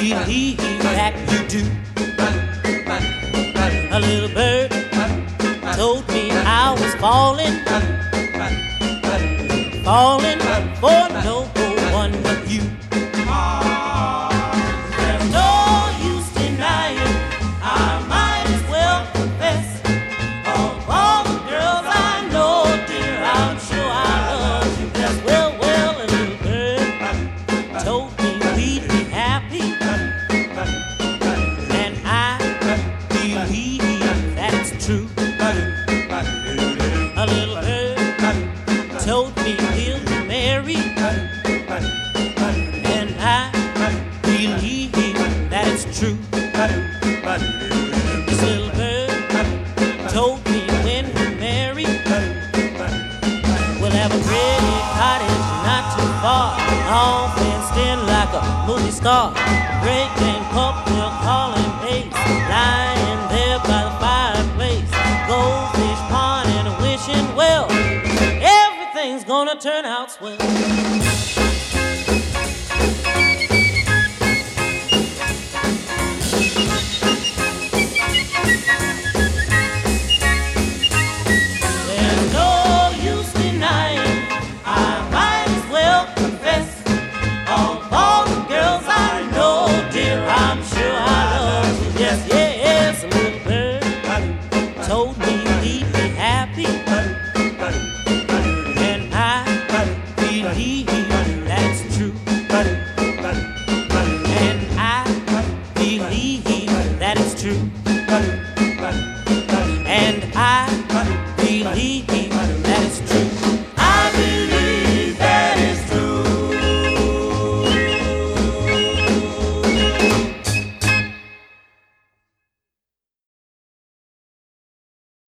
believe that you do. A little bird told me I was falling for no one but you. There's no use denying, I might as well confess. Of all the girls I know, dear, I'm sure I love you best. Well, a little bird told me we'd be happy, and I believe that it's true. A little bird told me we'll be married, and I believe that it's true. This little bird told me when we're married, we'll have a pretty cottage not too far, all fenced in like a movie star. Great Dane pup we'll call him Ace, lying there by the fireplace. Goldfish pond and a wishing well, everything's gonna turn out swell.